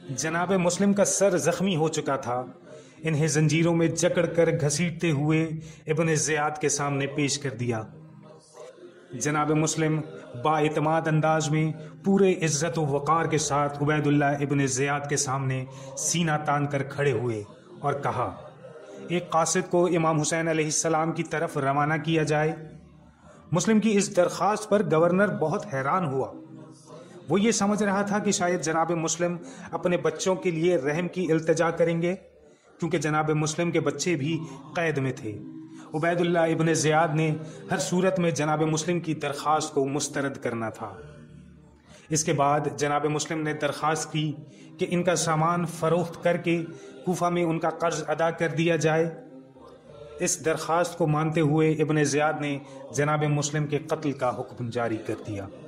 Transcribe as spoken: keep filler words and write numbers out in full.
जनाब मुस्लिम का सर जख्मी हो चुका था। इन्हें जंजीरों में जकड़ कर घसीटते हुए इब्न ज़ियाद के सामने पेश कर दिया। जनाब मुस्लिम बाइतमाद अंदाज में पूरे इज्जत व वक़ार के साथ उबैदुल्लाह इब्न ज़ियाद के सामने सीना तान कर खड़े हुए और कहा, एक कासिद को इमाम हुसैन अलैहिस्सलाम की तरफ रवाना किया जाए। मुस्लिम की इस दरख्वास्त पर गवर्नर बहुत हैरान हुआ। वो ये समझ रहा था कि शायद जनाब मुस्लिम अपने बच्चों के लिए रहम की इल्तिजा करेंगे, क्योंकि जनाब मुस्लिम के बच्चे भी कैद में थे। उबैदुल्लाह इब्न ज़ियाद ने हर सूरत में जनाब मुस्लिम की दरख्वास्त को मुस्तरद करना था। इसके बाद जनाब मुस्लिम ने दरख्वास्त की कि इनका सामान फ़रोख्त करके कूफा में उनका कर्ज अदा कर दिया जाए। इस दरख्वास्त को मानते हुए इब्न ज़ियाद ने जनाब मुस्लिम के कत्ल का हुक्म जारी कर दिया।